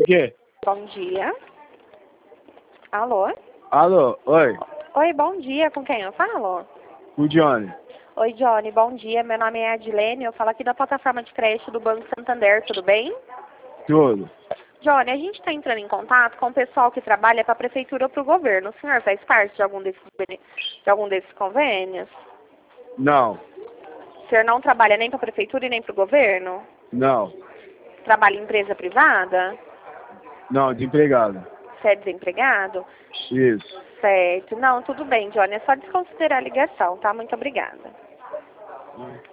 quê? Bom dia. Alô? Alô, oi, Oi, bom dia. Com quem eu falo? o Johnny. Oi, Johnny. Bom dia. Meu nome é Adilene. Eu falo aqui da plataforma de crédito do Banco Santander. Tudo bem? Tudo. Johnny, a gente está entrando em contato com o pessoal que trabalha para a prefeitura ou para o governo. O senhor faz parte de algum desses convênios? Não, O senhor não trabalha nem para a prefeitura e nem para o governo? não, Trabalha em empresa privada? não, desempregado. Você é desempregado? Isso. Certo. Não, tudo bem, Johnny. É só desconsiderar a ligação, tá? Muito obrigada.